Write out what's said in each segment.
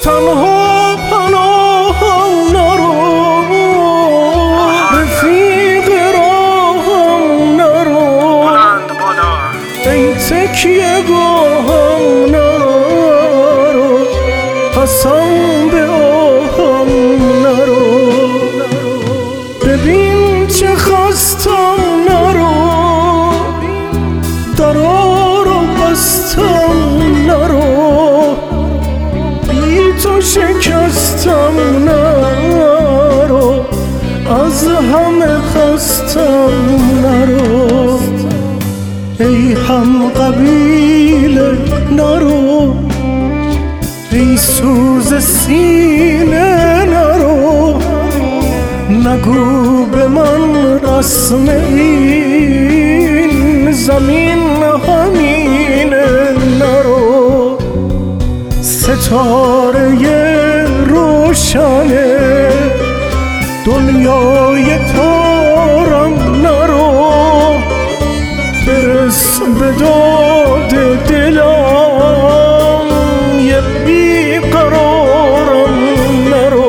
تنها پناهم نرو، رفیق راهم نرو، ای تکیه گاهم نرو، قسم به آهم نرو. ببین چه خستم نرو، درا رو بستم نرو، بی تو شکستم نرو، از همه خستم نرو. ای هم قبیله نرو، ای سوز سینه نرو، نگو به من رسم این زمین همینه نرو. ستاره روشنه دنیای تارم نرو، برس به داد دلم یه بیقرارم نرو.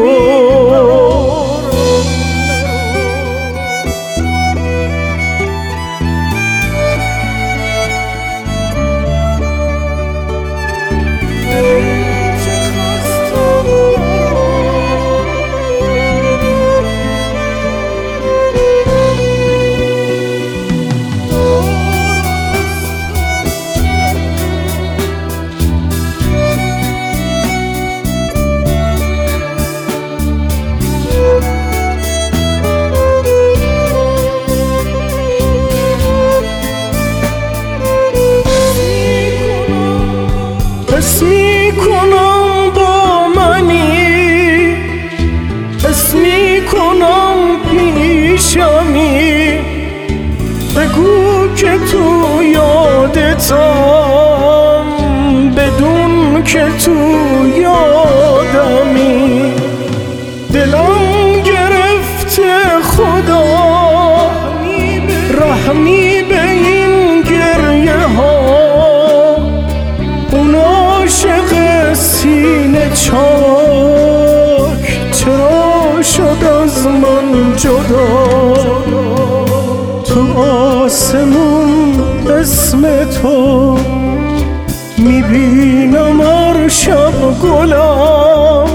حس میکنم با منی، حس میکنم پیشمی، بگو که تو یادتم بدون که تو یادمی. دلم گرفته خدا رحمی به این گریه ها، اون عاشق سینه چاک چرا شد از من جدا. تو آسمون اسم تو میبینم هر شب گلم،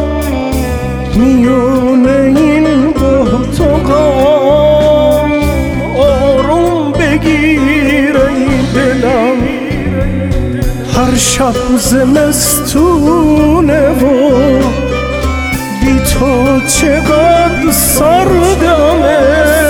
میونه این بهت و غم آروم بگیر ای دلم. هر شب زمستونه و بی تو چقدر سردمه،